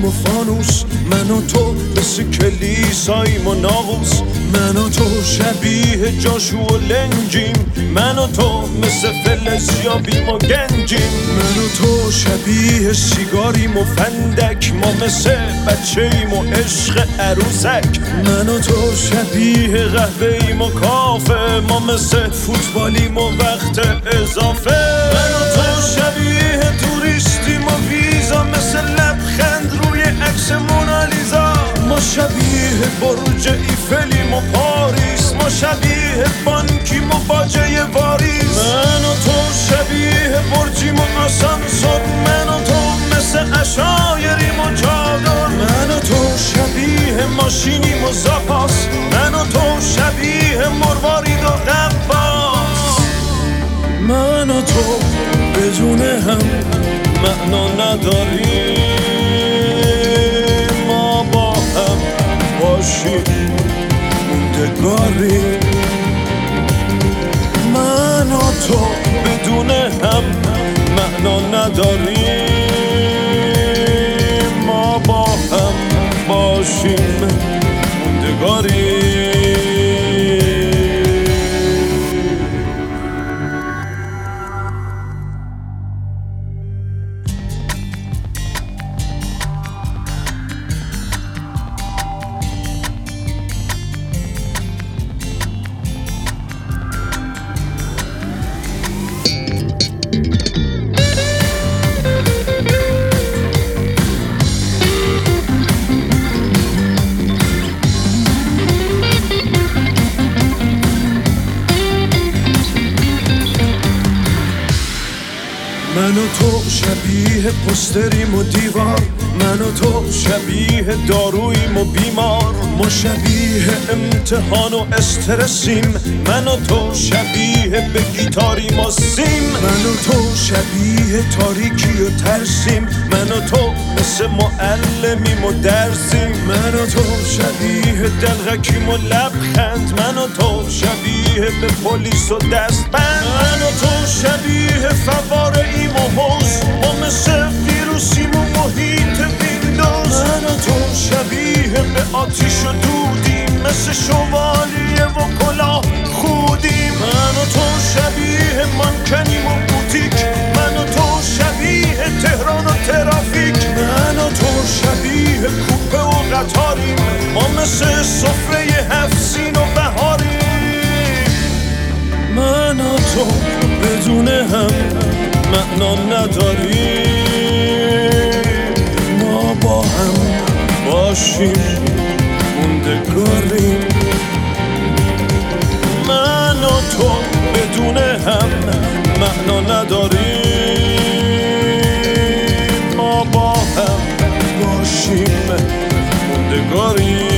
و فانوس، من و تو مثل کلیساییم و ناقوس. من و تو شبیه جاشو و لنجیم، من و تو مثل فلزیابیم و گنجیم. من و تو شبیه سیگاریم و فندک، ما مثل بچه‌ایم و عشق عروسک. من و تو شبیه قهوه‌ایم و کافه، ما مثل فوتبالیم و وقت اضافه. من و تو شبیه توریستیم و ویزا، مثل لبخند روی عکس مونالیزا. ما شبیه برج ایفلیم و پاریس، ما شبیه بانکیم و باجه واریس. من و تو شبیه برجیم و آسانسور، من و تو مثل عشایریم و چادر. من و تو شبیه ماشینیم و زاپاس، من و تو شبیه مروارید و غواص. من و تو بدون هم معنا نداریم، ما با هم باشیم موندگاریم. من و تو بدون هم معنا نداریم، ما با هم باشیم موندگاریم. من و تو شبیه پستریم و دیوار، من و تو شبیه داروییم و بیمار. ما شبیه امتحان و استرسیم، من و تو شبیه به گیتاریم و سیم. من و تو شبیه تاریکی و ترسیم، من و تو مثل معلمیم و درسیم. من و تو شبیه دلغکیم و لبخند، من و تو شبیه به پلیس و دستبند. من و تو شبیه فواره‌ایم و حوض، ما مثل ویروسیم و محیط ویندوز. من و تو شبیه به آتیش و دودیم، مثل شوالیه و کلاه خودیم. من و تو شبیه مانکنیم و بوتیک، من و تو شبیه تهران و ترافیک. من و تو شبیه کوپه و قطاریم، ما مثل سفره 7 سین و بهاریم. من و تو بدون هم معنا نداریم، ما با هم باشیم موندگاریم. من و تو بدون هم معنا نداریم، ما با هم باشیم موندگاریم.